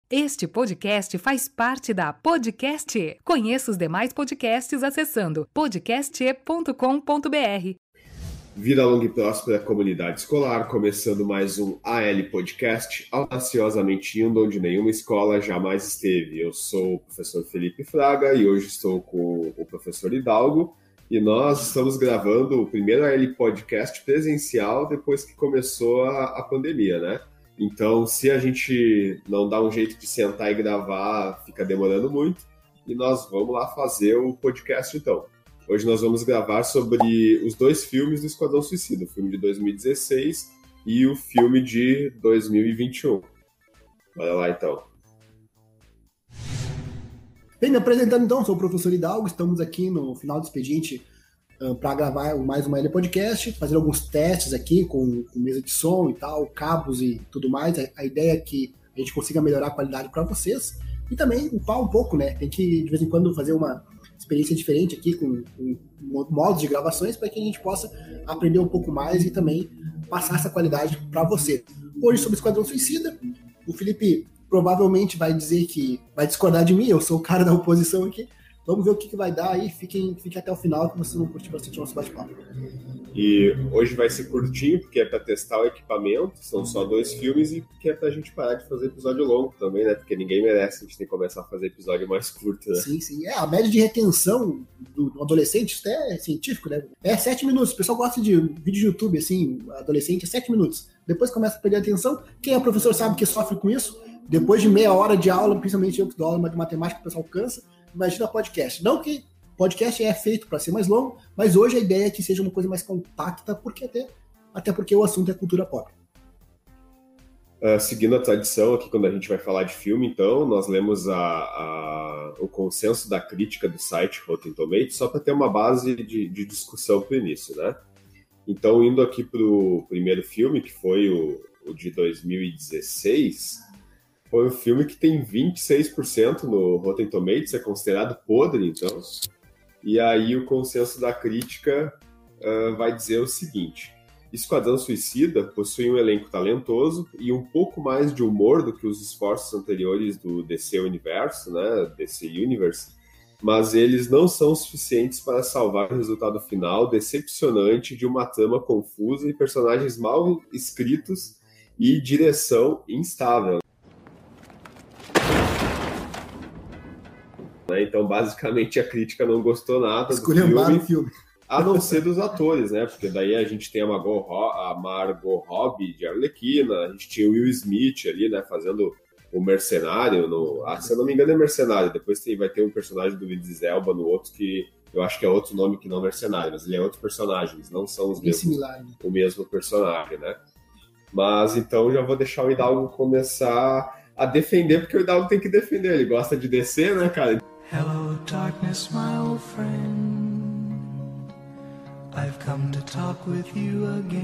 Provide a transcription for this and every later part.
Este podcast faz parte da Podcast. Conheça os demais podcasts acessando podcast.com.br. Vida longa e próspera comunidade escolar, começando mais um AL Podcast, audaciosamente indo onde nenhuma escola jamais esteve. Eu sou o professor Felipe Fraga e hoje estou com o professor Hidalgo e nós estamos gravando o primeiro AL Podcast presencial depois que começou a pandemia, né? Então, se a gente não dá um jeito de sentar e gravar, fica demorando muito e nós vamos lá fazer o podcast então. Hoje nós vamos gravar sobre os dois filmes do Esquadrão Suicida, o filme de 2016 e o filme de 2021. Bora lá, então. Bem, me apresentando então, sou o professor Hidalgo, estamos aqui no final do expediente para gravar mais uma AL Podcast, fazer alguns testes aqui com mesa de som e tal, cabos e tudo mais. A ideia é que a gente consiga melhorar a qualidade para vocês e também upar um pouco, né? Tem que, de vez em quando, fazer uma experiência diferente aqui com modos de gravações para que a gente possa aprender um pouco mais e também passar essa qualidade para você. Hoje sobre Esquadrão Suicida, o Felipe provavelmente vai dizer que vai discordar de mim, eu sou o cara da oposição aqui. Vamos ver o que vai dar aí, fiquem até o final que vocês vão curtir bastante o nosso bate-papo. E hoje vai ser curtinho, porque é para testar o equipamento, são só 2 filmes e porque é pra gente parar de fazer episódio longo também, né? Porque ninguém merece, a gente tem que começar a fazer episódio mais curto, né? Sim. A média de retenção do adolescente, isso é científico, né? É 7 minutos. O pessoal gosta de vídeo de YouTube, assim, adolescente é 7 minutos. Depois começa a perder a atenção. Quem é professor sabe que sofre com isso. Depois de meia hora de aula, principalmente eu que dou aula de matemática, o pessoal cansa. Imagina podcast. Não que podcast é feito para ser mais longo, mas hoje a ideia é que seja uma coisa mais compacta, porque até porque o assunto é cultura pop. Seguindo a tradição aqui, quando a gente vai falar de filme, então, nós lemos o consenso da crítica do site Rotten Tomatoes, só para ter uma base de discussão para o início, né? Então, indo aqui para o primeiro filme, que foi o de 2016... Foi um filme que tem 26% no Rotten Tomatoes, é considerado podre, então. E aí o consenso da crítica vai dizer o seguinte: Esquadrão Suicida possui um elenco talentoso e um pouco mais de humor do que os esforços anteriores do DC Universo, né, DC Universe, mas eles não são suficientes para salvar o resultado final decepcionante de uma trama confusa e personagens mal escritos e direção instável. Então, basicamente, a crítica não gostou nada do filme, a não ser dos atores, né? Porque daí a gente tem a Margot Robbie de Arlequina, a gente tinha o Will Smith ali, né, fazendo o mercenário. Se eu não me engano é mercenário, depois vai ter um personagem do Idris Elba no outro que eu acho que é outro nome que não mercenário, mas ele é outro personagem, eles não são os mesmos, o mesmo personagem, né? Mas então já vou deixar o Hidalgo começar a defender, porque o Hidalgo tem que defender, ele gosta de descer, né, cara? Hello, darkness, my old friend. I've come to talk with you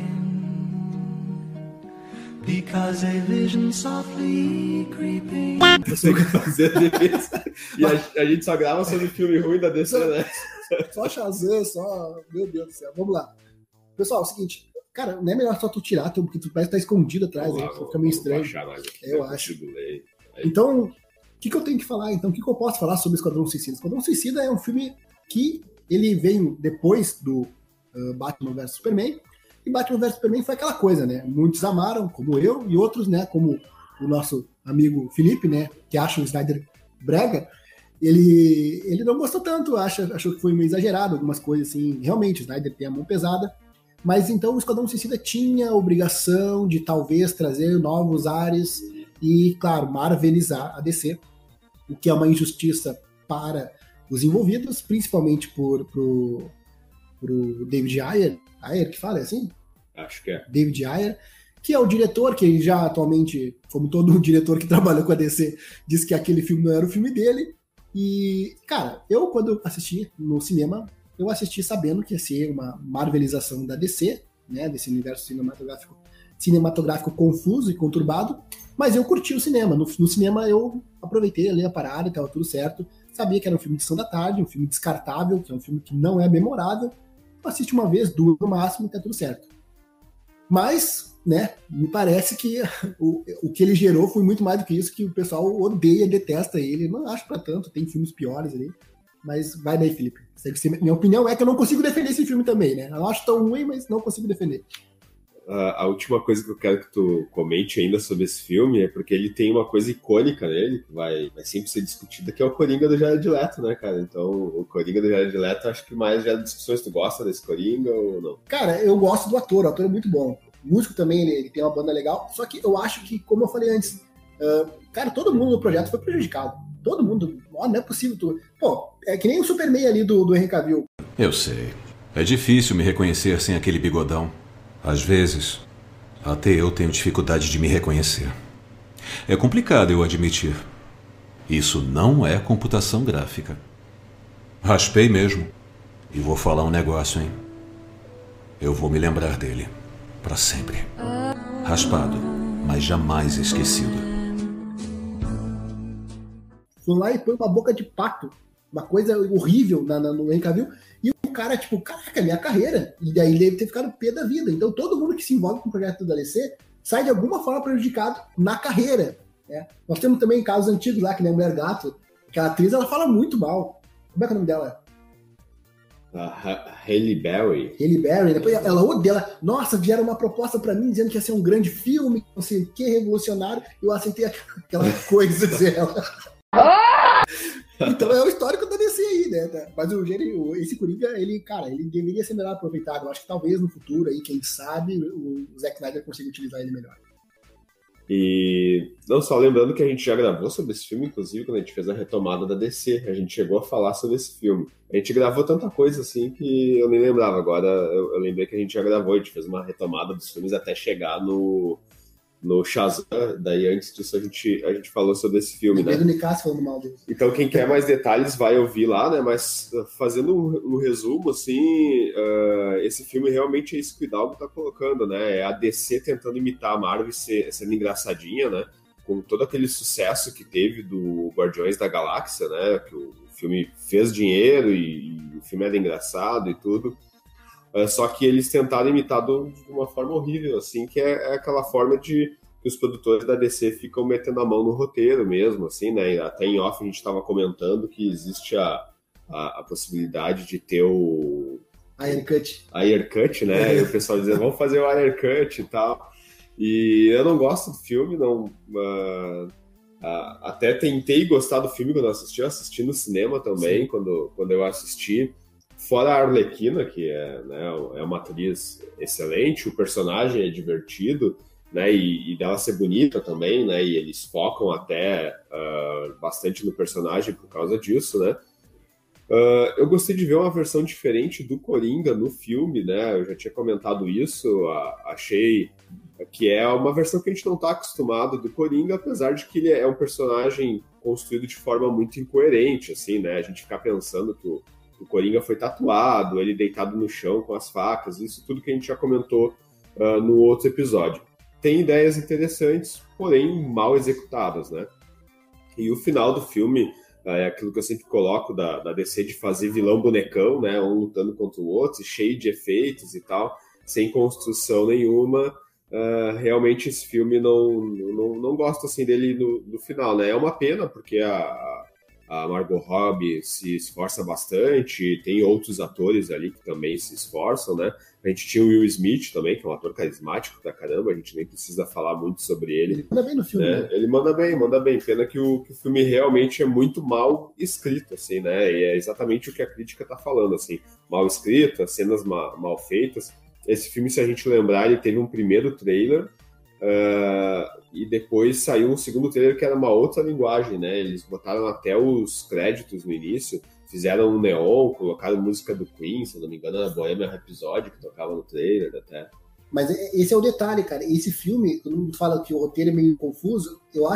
again. Because a vision softly creeping. Você quer fazer a defesa. E a gente só grava sobre filme ruim da DC, né? Só Shazam, Meu Deus do céu. Vamos lá. Pessoal, é o seguinte. Cara, não é melhor só tu tirar, porque tu parece que tá escondido atrás, né? Fica meio estranho. Eu acho. Então, o que eu tenho que falar, então? O que eu posso falar sobre Esquadrão Suicida? Esquadrão Suicida é um filme que ele veio depois do Batman vs Superman, e Batman vs Superman foi aquela coisa, né? Muitos amaram, como eu, e outros, né, como o nosso amigo Felipe, né, que acha o Snyder brega, ele não gostou tanto, achou que foi meio exagerado, algumas coisas assim, realmente, o Snyder tem a mão pesada, mas então o Esquadrão Suicida tinha a obrigação de talvez trazer novos ares e, claro, marvelizar a DC, o que é uma injustiça para os envolvidos, principalmente pro David Ayer, que fala, é assim? Acho que é. David Ayer, que é o diretor, que já atualmente, como todo diretor que trabalha com a DC, disse que aquele filme não era o filme dele. E, cara, eu quando assisti no cinema, eu assisti sabendo que ia ser uma marvelização da DC, né, desse universo cinematográfico confuso e conturbado, mas eu curti o cinema. No cinema eu aproveitei ali a parada, estava tudo certo. Sabia que era um filme de sessão da tarde, um filme descartável, que é um filme que não é memorável. Assiste uma vez, duas no máximo, e tá tudo certo. Mas né, me parece que o que ele gerou foi muito mais do que isso, que o pessoal odeia, detesta ele. Não acho pra tanto, tem filmes piores ali. Mas vai daí, Felipe. Minha opinião é que eu não consigo defender esse filme também, né? Eu não acho tão ruim, mas não consigo defender. A última coisa que eu quero que tu comente ainda sobre esse filme é porque ele tem uma coisa icônica nele, que vai sempre ser discutida, que é o Coringa do Jared Leto, né, cara? Então, o Coringa do Jared Leto, acho que mais gera discussões. Tu gosta desse Coringa ou não? Cara, eu gosto do ator, o ator é muito bom. O músico também, ele tem uma banda legal, só que eu acho que, como eu falei antes, cara, todo mundo no projeto foi prejudicado. Todo mundo, não é possível. Pô, é que nem o Superman ali do Henry Cavill. Eu sei. É difícil me reconhecer sem aquele bigodão. Às vezes, até eu tenho dificuldade de me reconhecer. É complicado, eu admitir. Isso não é computação gráfica. Raspei mesmo. E vou falar um negócio, hein? Eu vou me lembrar dele. Pra sempre. Raspado, mas jamais esquecido. Foi lá e põe uma boca de pato. Uma coisa horrível no Henry Cavill. E o cara, tipo, caraca, minha carreira. E daí ele deve ter ficado pé da vida. Então todo mundo que se envolve com o projeto da DC sai de alguma forma prejudicado na carreira. Né? Nós temos também casos antigos lá, que nem a Mulher Gato. Aquela atriz, ela fala muito mal. Como é que é o nome dela? Halle Berry. Halle Berry. Depois ela odeia. Nossa, vieram uma proposta pra mim dizendo que ia ser um grande filme, não sei o que, revolucionário. Eu aceitei aquela coisa dela. Então é o histórico da DC aí, né? Mas esse Coringa, ele deveria ser melhor aproveitado. Eu acho que talvez no futuro aí, quem sabe, o Zack Snyder consiga utilizar ele melhor. E não só lembrando que a gente já gravou sobre esse filme, inclusive quando a gente fez a retomada da DC, a gente chegou a falar sobre esse filme. A gente gravou tanta coisa assim que eu nem lembrava. Agora eu lembrei que a gente já gravou, a gente fez uma retomada dos filmes até chegar no Shazam. Daí antes disso a gente falou sobre esse filme, né? Do Nicasso falando mal dele. Então quem quer mais detalhes vai ouvir lá, né? Mas fazendo um resumo, assim, esse filme realmente é isso que o Hidalgo tá colocando, né? É a DC tentando imitar a Marvel sendo engraçadinha, né? Com todo aquele sucesso que teve do Guardiões da Galáxia, né? Que o filme fez dinheiro e o filme era engraçado e tudo. Só que eles tentaram imitar de uma forma horrível, assim, que é aquela forma que os produtores da DC ficam metendo a mão no roteiro mesmo, assim, né? Até em off a gente estava comentando que existe a possibilidade de ter o... Ayer Cut, né? E o pessoal dizendo, vamos fazer o Ayer Cut e tal. E eu não gosto do filme, não... até tentei gostar do filme quando eu assisti no cinema também, quando eu assisti. Fora a Arlequina, que é uma atriz excelente, o personagem é divertido, né, e dela ser bonita também, né, e eles focam até bastante no personagem por causa disso, né. Eu gostei de ver uma versão diferente do Coringa no filme, né, eu já tinha comentado isso, achei que é uma versão que a gente não está acostumado do Coringa, apesar de que ele é um personagem construído de forma muito incoerente, assim, né, a gente ficar pensando que o Coringa foi tatuado, ele deitado no chão com as facas, isso tudo que a gente já comentou no outro episódio. Tem ideias interessantes, porém mal executadas, né? E o final do filme é aquilo que eu sempre coloco da DC de fazer vilão bonecão, né? Um lutando contra o outro, cheio de efeitos e tal, sem construção nenhuma. Realmente esse filme não gosto assim dele no final, né? É uma pena, porque a Margot Robbie se esforça bastante, tem outros atores ali que também se esforçam, né? A gente tinha o Will Smith também, que é um ator carismático da caramba, a gente nem precisa falar muito sobre ele. Ele manda bem no filme, né? Ele manda bem. Pena que o filme realmente é muito mal escrito, assim, né? E é exatamente o que a crítica tá falando, assim. Mal escrito, as cenas mal feitas. Esse filme, se a gente lembrar, ele teve um primeiro trailer, e depois saiu um segundo trailer que era uma outra linguagem, né? Eles botaram até os créditos no início, fizeram um neon, colocaram música do Queen, se não me engano, era Bohemian Rhapsody, que tocava no trailer até. Mas esse é o detalhe, cara. Esse filme, todo mundo fala que o roteiro é meio confuso,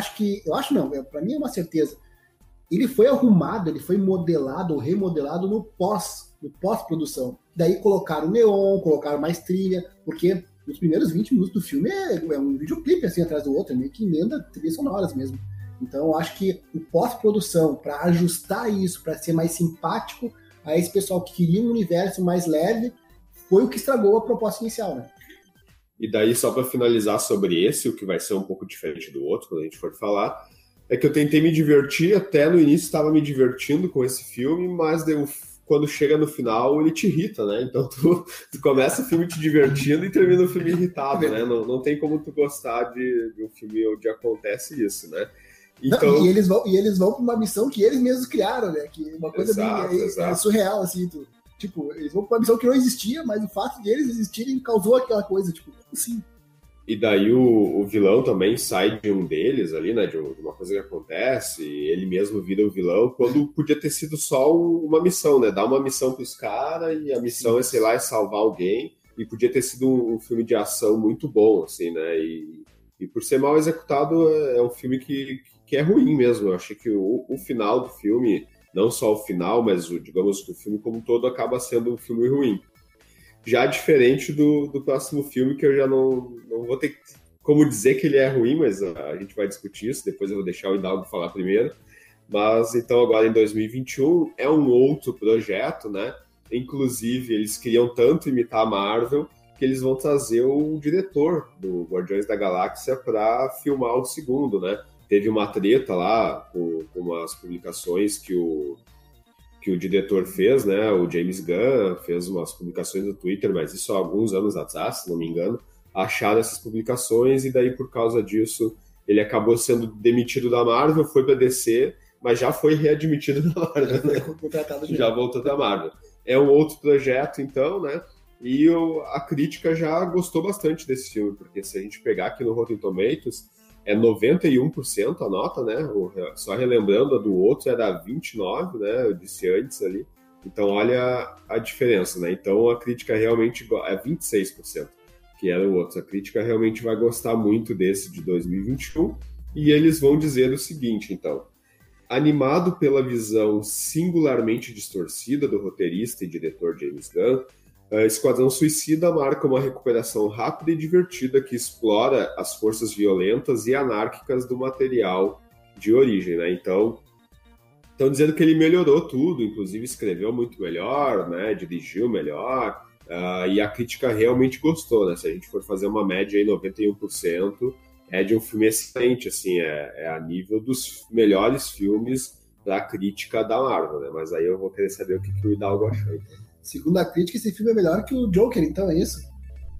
pra mim é uma certeza. Ele foi arrumado, ele foi modelado ou remodelado no pós-produção. Daí colocaram neon, colocaram mais trilha, porque os primeiros 20 minutos do filme é um videoclipe assim atrás do outro, meio que emenda trilhas sonoras mesmo. Então eu acho que o pós-produção, para ajustar isso, para ser mais simpático a esse pessoal que queria um universo mais leve, foi o que estragou a proposta inicial, né? E daí, só para finalizar sobre esse, o que vai ser um pouco diferente do outro, quando a gente for falar, é que eu tentei me divertir, até no início estava me divertindo com esse filme, mas quando chega no final, ele te irrita, né? Então tu começa o filme te divertindo e termina o filme irritado, né? Não tem como tu gostar de um filme onde acontece isso, né? Então... Não, e eles vão para uma missão que eles mesmos criaram, né? Que uma coisa bem surreal, assim, tipo, eles vão para uma missão que não existia, mas o fato de eles existirem causou aquela coisa, tipo, assim. E daí o vilão também sai de um deles ali, né? De uma coisa que acontece, e ele mesmo vira o vilão, quando podia ter sido só uma missão, né? Dar uma missão pros caras, e a missão é, sei lá, é salvar alguém, e podia ter sido um filme de ação muito bom, assim, né? E por ser mal executado, é um filme que é ruim mesmo. Eu achei que o final do filme, não só o final, mas digamos o filme como um todo, acaba sendo um filme ruim. Já diferente do próximo filme, que eu já não vou ter como dizer que ele é ruim, mas a gente vai discutir isso, depois eu vou deixar o Hidalgo falar primeiro. Mas então agora em 2021 é um outro projeto, né? Inclusive eles queriam tanto imitar a Marvel que eles vão trazer o diretor do Guardiões da Galáxia para filmar o segundo, né? Teve uma treta lá com umas publicações que o diretor fez, né? O James Gunn fez umas publicações no Twitter, mas isso há alguns anos atrás, se não me engano, acharam essas publicações e daí por causa disso ele acabou sendo demitido da Marvel, foi para DC, mas já foi readmitido da Marvel, né? Já voltou da Marvel. É um outro projeto, então, né? E a crítica já gostou bastante desse filme, porque se a gente pegar aqui no Rotten Tomatoes, é 91% a nota, né? Só relembrando, a do outro era 29%, né? Eu disse antes ali. Então, olha a diferença, né? Então, a crítica realmente é 26%, que era o outro. A crítica realmente vai gostar muito desse de 2021. E eles vão dizer o seguinte, então. Animado pela visão singularmente distorcida do roteirista e diretor James Gunn, Esquadrão Suicida marca uma recuperação rápida e divertida que explora as forças violentas e anárquicas do material de origem, né? Então, estão dizendo que ele melhorou tudo, inclusive escreveu muito melhor, né? Dirigiu melhor, e a crítica realmente gostou, né? Se a gente for fazer uma média aí, 91%, é de um filme excelente, assim, é a nível dos melhores filmes da crítica da Marvel, né? Mas aí eu vou querer saber o que o Hidalgo achou, então. Segundo a crítica, esse filme é melhor que o Joker, então é isso?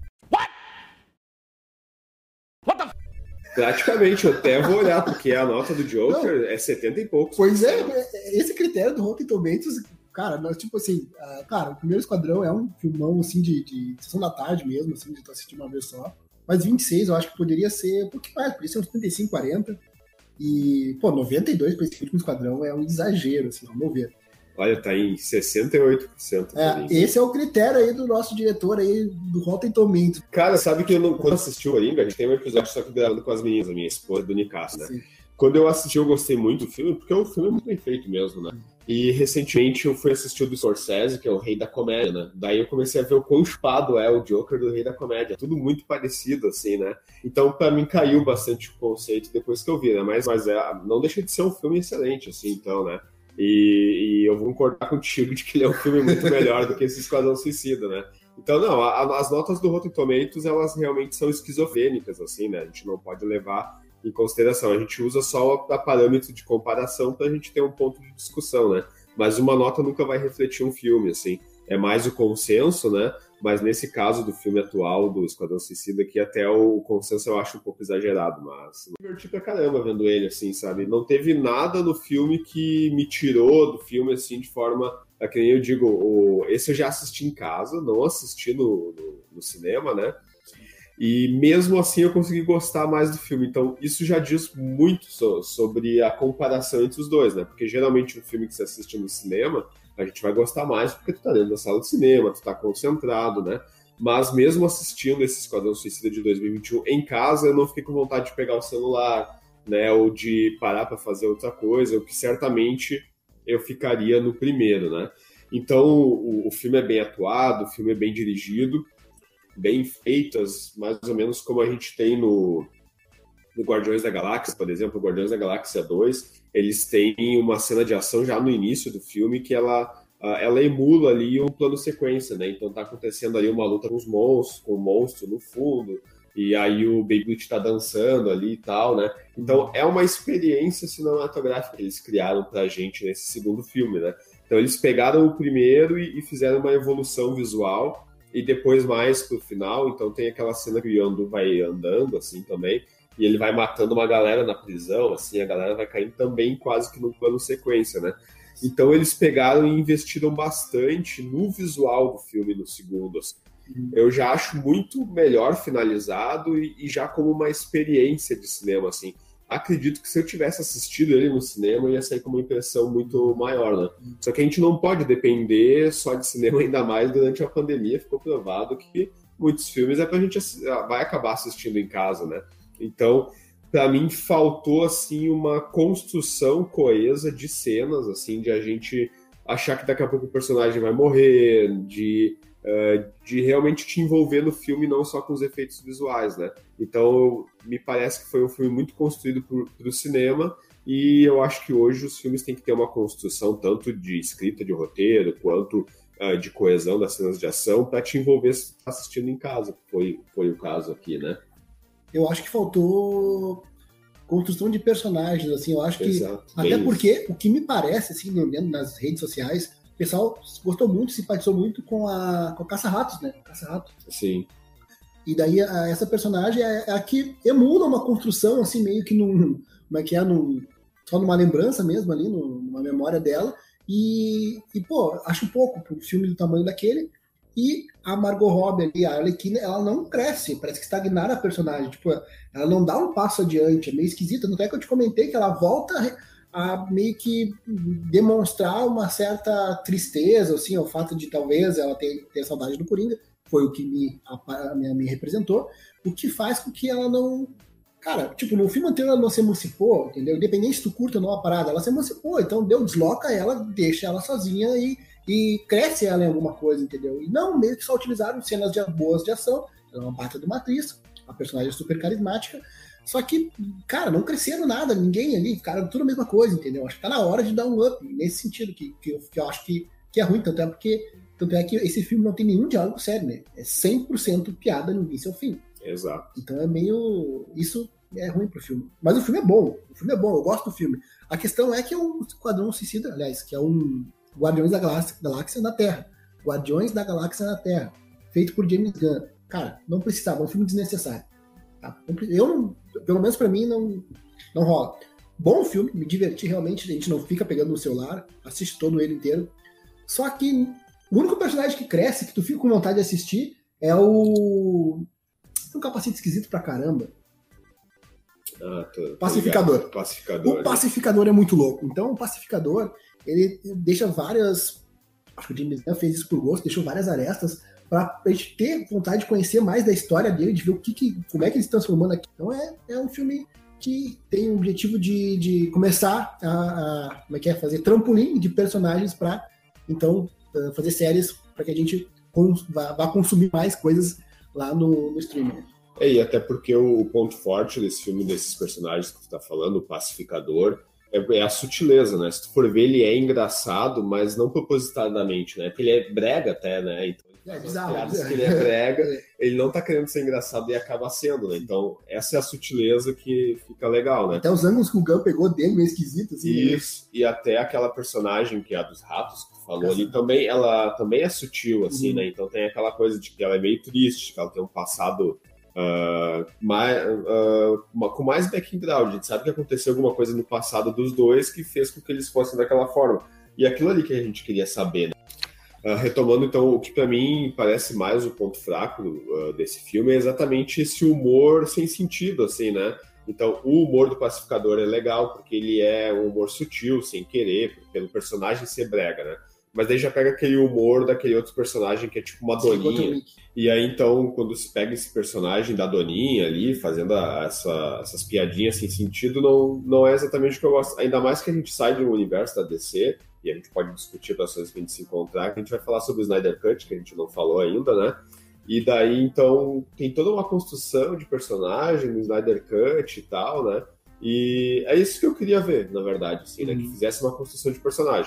What Praticamente, eu até vou olhar, porque a nota do Joker é 70 e poucos. Pois é, esse critério do Rotten Tomatoes, cara, nós, tipo assim, cara, o Primeiro Esquadrão é um filmão, assim, de sessão da tarde mesmo, assim, de tu assistir uma vez só. Mas 26 eu acho que poderia ser um pouquinho mais, poderia ser uns 35, 40. E, pô, 92 pra esse último Esquadrão é um exagero, assim, vamos ver. Olha, tá em 68%. Esse é o critério aí do nosso diretor aí, do Rotten Tomatoes. Cara, sabe que quando assisti o Coringa, a gente tem um episódio só que gravando com as meninas, a minha esposa do Nicasso, né? Sim. Quando eu assisti, eu gostei muito do filme, porque o filme é muito bem feito mesmo, né? E recentemente eu fui assistir o do Scorsese, que é o Rei da Comédia, né? Daí eu comecei a ver o quão chupado é o Joker do Rei da Comédia. Tudo muito parecido, assim, né? Então, pra mim, caiu bastante o conceito depois que eu vi, né? Mas não deixa de ser um filme excelente, assim, então, né? E eu vou concordar contigo de que ele é um filme muito melhor do que esse Esquadrão Suicida, né? Então, não, as notas do Rotten Tomatoes, elas realmente são esquizofrênicas, assim, né? A gente não pode levar em consideração. A gente usa só a parâmetro de comparação para a gente ter um ponto de discussão, né? Mas uma nota nunca vai refletir um filme, assim. É mais o consenso, né? Mas nesse caso do filme atual, do Esquadrão Suicida, que até o consenso eu acho um pouco exagerado, mas me diverti pra caramba vendo ele, assim, sabe? Não teve nada no filme que me tirou do filme, assim, de forma... que nem eu digo, esse eu já assisti em casa, não assisti no cinema, né? E mesmo assim eu consegui gostar mais do filme. Então isso já diz muito sobre a comparação entre os dois, né? Porque geralmente um filme que você assiste no cinema, a gente vai gostar mais porque tu tá dentro da sala de cinema, tu tá concentrado, né? Mas mesmo assistindo esse Esquadrão Suicida de 2021 em casa, eu não fiquei com vontade de pegar o celular, né? Ou de parar para fazer outra coisa, o que certamente eu ficaria no primeiro, né? Então o filme é bem atuado, o filme é bem dirigido, bem feitas, mais ou menos como a gente tem no Guardiões da Galáxia, por exemplo, o Guardiões da Galáxia 2, eles têm uma cena de ação já no início do filme que ela ela emula ali um plano sequência, né? Então tá acontecendo ali uma luta com os monstros, com o monstro no fundo, e aí o Beyblade tá dançando ali e tal, né? Então é uma experiência cinematográfica que eles criaram pra gente nesse segundo filme, né? Então eles pegaram o primeiro e fizeram uma evolução visual, e depois mais pro final, então tem aquela cena que o Yondu vai andando, assim, também, e ele vai matando uma galera na prisão, assim, a galera vai caindo também quase que num plano sequência, né? Então eles pegaram e investiram bastante no visual do filme no segundo, assim. Eu já acho muito melhor finalizado e já como uma experiência de cinema, assim. Acredito que se eu tivesse assistido ele no cinema, ia sair com uma impressão muito maior, né? Só que a gente não pode depender só de cinema, ainda mais durante a pandemia. Ficou provado que muitos filmes a gente vai acabar assistindo em casa, né? Então, para mim, faltou, assim, uma construção coesa de cenas, assim, de a gente achar que daqui a pouco o personagem vai morrer, de realmente te envolver no filme, não só com os efeitos visuais, né? Então, me parece que foi um filme muito construído para o cinema, e eu acho que hoje os filmes têm que ter uma construção tanto de escrita de roteiro, quanto de coesão das cenas de ação, para te envolver assistindo em casa, que foi o caso aqui, né? Eu acho que faltou construção de personagens, assim, eu acho que... Exato, até porque, o que me parece, assim, nas redes sociais, o pessoal gostou muito, simpatizou muito com a Caça-Ratos, né? Caça-Ratos. Sim. E daí, essa personagem é a que emula uma construção, assim, meio que só numa lembrança mesmo ali, numa memória dela. E pô, acho pouco pro filme do tamanho daquele. E a Margot Robbie ali, a Arlequina, ela não cresce, parece que estagnaram a personagem. Tipo, ela não dá um passo adiante, é meio esquisita. Não é que eu te comentei que ela volta a meio que demonstrar uma certa tristeza, assim, o fato de talvez ela ter saudade do Coringa, foi o que me representou, o que faz com que ela não... Cara, tipo, no filme anterior ela não se emancipou, entendeu? Independente se tu curta ou não a parada, ela se emancipou, então desloca ela, deixa ela sozinha e cresce ela em alguma coisa, entendeu? E não meio que só utilizaram cenas boas de ação, ela é uma baita de uma atriz, a personagem é super carismática, só que, cara, não cresceram nada, ninguém ali, ficaram tudo a mesma coisa, entendeu? Acho que tá na hora de dar um up, nesse sentido, que eu acho que é ruim, tanto é que esse filme não tem nenhum diálogo sério, né? É 100% piada no início ao fim. Exato. Então é meio... Isso é ruim pro filme. Mas o filme é bom, eu gosto do filme. A questão é que é um Esquadrão Suicida, aliás, que é um Guardiões da Galáxia na Terra. Guardiões da Galáxia na Terra. Feito por James Gunn. Cara, não precisava, é um filme desnecessário. Tá? Eu não... Pelo menos pra mim, não rola. Bom filme, me diverti realmente, a gente não fica pegando no celular, assiste todo ele inteiro. Só que o único personagem que cresce, que tu fica com vontade de assistir, é um capacete esquisito pra caramba. Pacificador. O Pacificador é muito louco. Então, o Pacificador, ele deixa várias... Acho que o James Gunn fez isso por gosto, deixou várias arestas pra gente ter vontade de conhecer mais da história dele, de ver como é que ele se transformando aqui. Então, é um filme que tem o objetivo de começar a fazer trampolim de personagens para, então, fazer séries para que a gente vá consumir mais coisas lá no streaming. E até porque o ponto forte desse filme, desses personagens que tu tá falando, o Pacificador, é a sutileza, né? Se tu for ver, ele é engraçado, mas não propositadamente, né? Porque ele é brega até, né? Então, bizarro. Que ele é brega, ele não tá querendo ser engraçado e acaba sendo, né? Então, essa é a sutileza que fica legal, né? Até os ângulos que o Gunn pegou dele, meio esquisito, assim. Isso, né? E até aquela personagem que é a dos ratos, que tu falou ali, ela também é sutil, assim, né? Então tem aquela coisa de que ela é meio triste, que ela tem um passado... com mais background, a gente sabe que aconteceu alguma coisa no passado dos dois que fez com que eles fossem daquela forma. E aquilo ali que a gente queria saber, né? Retomando, então, o que pra mim parece mais o ponto fraco desse filme é exatamente esse humor sem sentido, assim, né? Então, o humor do Pacificador é legal porque ele é um humor sutil, sem querer, pelo personagem ser brega, né? Mas daí já pega aquele humor daquele outro personagem que é tipo uma doninha. E aí, então, quando se pega esse personagem da doninha ali, fazendo essas piadinhas sem sentido, não é exatamente o que eu gosto. Ainda mais que a gente sai de um universo da DC, e a gente pode discutir das coisas que a gente se encontrar, que a gente vai falar sobre o Snyder Cut, que a gente não falou ainda, né? E daí, então, tem toda uma construção de personagem no Snyder Cut e tal, né? E é isso que eu queria ver, na verdade, assim, né? Que fizesse uma construção de personagem.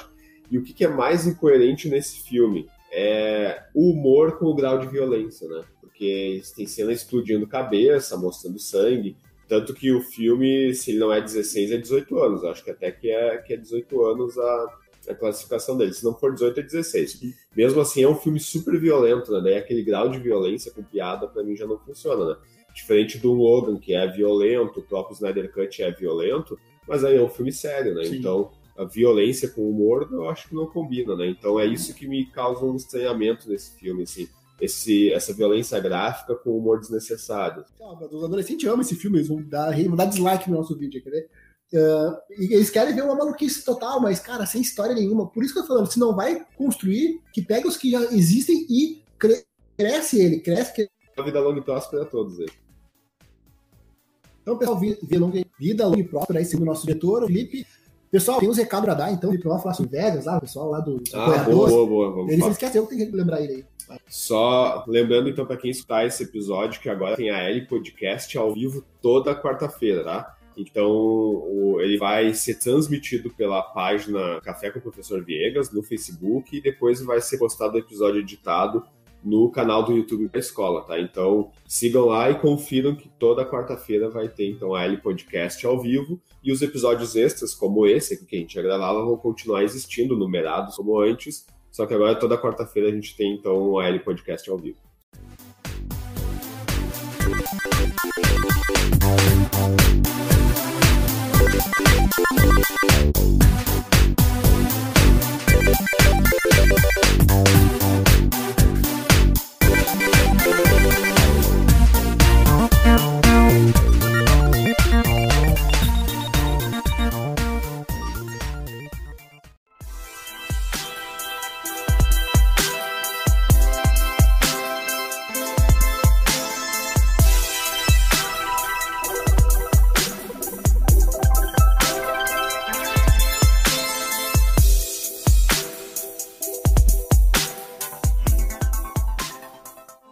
E o que é mais incoerente nesse filme? É o humor com o grau de violência, né? Porque tem cena explodindo cabeça, mostrando sangue, tanto que o filme, se ele não é 16, é 18 anos. Acho que até que é 18 anos a classificação dele. Se não for 18, é 16. Mesmo assim, é um filme super violento, né? Daí aquele grau de violência com piada, pra mim, já não funciona, né? Diferente do Logan, que é violento, o próprio Snyder Cut é violento, mas aí é um filme sério, né? Sim. Então, a violência com o humor, eu acho que não combina, né? Então, é isso que me causa um estranhamento nesse filme, assim. Essa violência gráfica com humor desnecessário. Os adolescentes amam esse filme, eles vão dar dislike no nosso vídeo, quer ver? E eles querem ver uma maluquice total, mas, cara, sem história nenhuma. Por isso que eu tô falando, se não vai construir, que pega os que já existem e cresce ele, cresce. A vida longa e próspera a todos aí. Então, pessoal, vida longa e próspera aí, segundo o nosso diretor, o Felipe. Pessoal, tem uns recados pra dar, então, o pessoal falar sobre Vegas, lá, o pessoal lá do apoiadores. Boa. Eles esquecem, eu tenho que lembrar ele aí. Só lembrando, então, pra quem escutar esse episódio, que agora tem a L Podcast ao vivo toda quarta-feira, tá? Então, ele vai ser transmitido pela página Café com o Professor Viegas no Facebook e depois vai ser postado o episódio editado no canal do YouTube da escola, tá? Então, sigam lá e confiram que toda quarta-feira vai ter, então, a L Podcast ao vivo e os episódios extras, como esse aqui que a gente ia gravar, vão continuar existindo, numerados como antes, só que agora toda quarta-feira a gente tem, então, a L Podcast ao vivo.